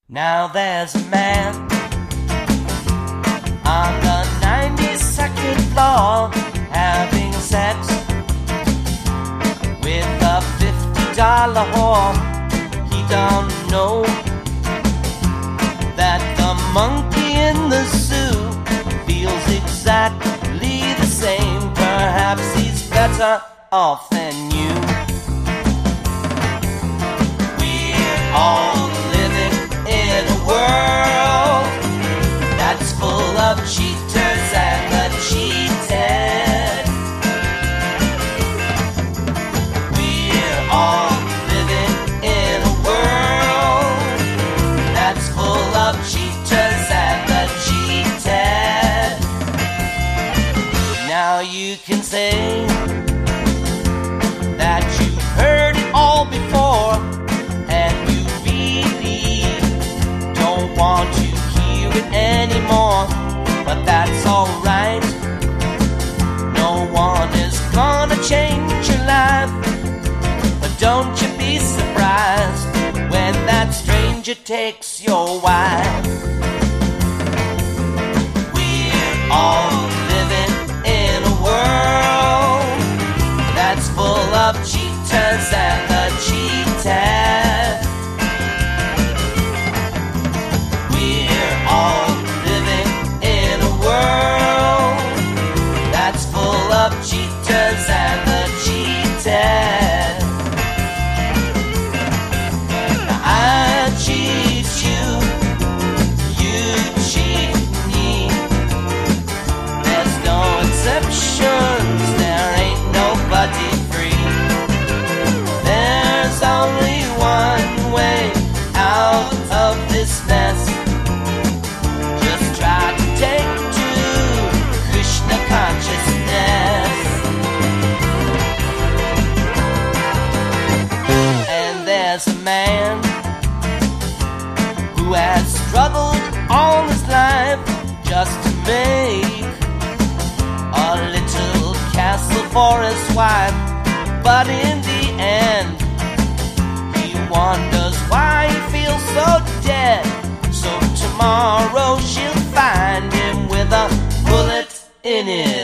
Now there's a man on the 92nd floor having sex with a $50 whore. He don't know that the monkey in the zoo feels exactly the same. Perhaps he's better off than you. We're all living in a world that's full of cheaters and the cheated. We're all living in a world that's full of cheaters and the cheated. Now you can say that you've heard it all before, and you really don't want to hear it anymore. But that's alright. No one is gonna change your life. But don't you be surprised when that stranger takes your wife. We're all living in a world that's full of cheaters and the cheated. We're all living in a world that's full of cheaters and the cheated. Now I cheat you, you cheat me. There's no exceptions, there ain't nobody free. There's only one way out of this mess. Just try to take to Krishna consciousness. And there's a man who has struggled all his life just to make a little castle for his wife. But in the end, he wonders why he feels so dead. So tomorrow she'll find him with a bullet in his